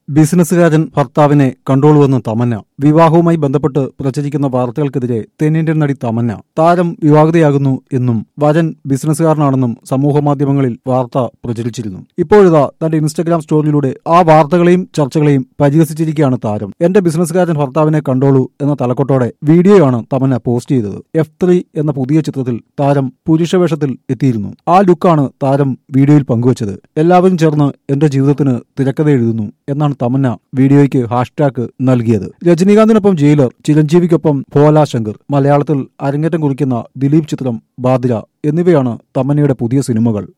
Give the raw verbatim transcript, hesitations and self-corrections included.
ബിസിനസ്സുകാരൻ ഭർത്താവിനെ കണ്ടോളുവെന്ന് തമന്ന. വിവാഹവുമായി ബന്ധപ്പെട്ട് പ്രചരിക്കുന്ന വാർത്തകൾക്കെതിരെ തെന്നിന്ത്യൻ നടി തമന്ന. താരം വിവാഹിതയാകുന്നു എന്നും വരൻ ബിസിനസ്സുകാരനാണെന്നും സമൂഹമാധ്യമങ്ങളിൽ വാർത്ത പ്രചരിച്ചിരുന്നു. ഇപ്പോഴിതാ തന്റെ ഇൻസ്റ്റഗ്രാം സ്റ്റോറിയിലൂടെ ആ വാർത്തകളെയും ചർച്ചകളെയും പരിഹസിച്ചിരിക്കുകയാണ് താരം. എന്റെ ബിസിനസ്സുകാരൻ ഭർത്താവിനെ കണ്ടോളൂ എന്ന തലക്കെട്ടോടെ വീഡിയോയാണ് തമന്ന പോസ്റ്റ് ചെയ്തത്. എഫ് ത്രീ എന്ന പുതിയ ചിത്രത്തിൽ താരം പുരുഷവേഷത്തിൽ എത്തിയിരുന്നു. ആ ലുക്കാണ് താരം വീഡിയോയിൽ പങ്കുവച്ചത്. എല്ലാവരും ചേർന്ന് എന്റെ ജീവിതത്തിന് തിരക്കഥ എഴുതുന്നു എന്നാണ് തമന്ന വീഡിയോയ്ക്ക് ഹാഷ്ടാഗ് നൽകിയത്. രജനീകാന്തിനൊപ്പം ജയിലർ, ചിരഞ്ജീവിക്കൊപ്പം ഭോല ശങ്കർ, മലയാളത്തിൽ അരങ്ങേറ്റം കുറിക്കുന്ന ദിലീപ് ചിത്രം ബാദ്ര എന്നിവയാണ് തമന്നയുടെ പുതിയ സിനിമകൾ.